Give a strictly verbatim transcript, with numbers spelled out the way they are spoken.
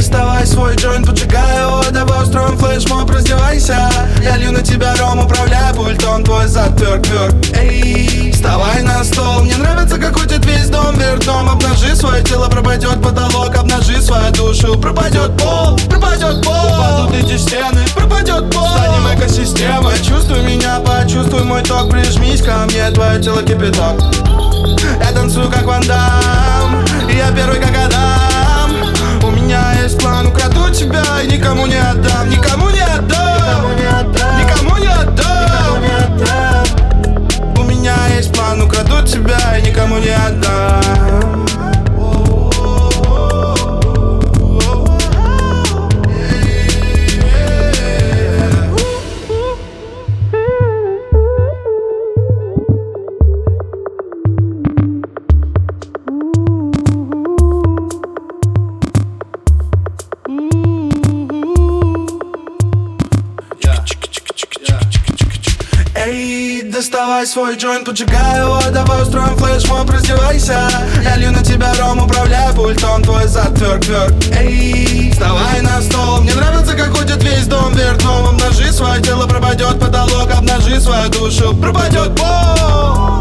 доставай свой джойнт, поджигай его, давай устроим флешмоб, раздевайся. Я лью на тебя ром, управляй пультом, твой зад тверк-тверк. Эй, вставай на стол, мне нравится, как крутит весь дом вертом. Обнажи свое тело, пропадет потолок, обнажи свою душу, пропадет пол, пропадет пол. Упадут эти стены, пропадет пол, станем экосистемой. Почувствуй меня, почувствуй мой ток, прижмись ко мне, твое тело кипяток. Я танцую как Ван Дам, и я первый как Адам. У меня есть план, украду тебя и никому не отдам, никому не отдам, никому не отдам. У меня есть план, украду тебя и никому не отдам. Эй, доставай свой джойнт, поджигай его, давай устроим флешмоб, раздевайся. Я лью на тебя ром, управляй пультом, твой зад тверк-тверк. Эй, вставай на стол, мне нравится, как ходит весь дом вертом. Обнажи свое тело, пропадет потолок, обнажи свою душу, пропадет пол.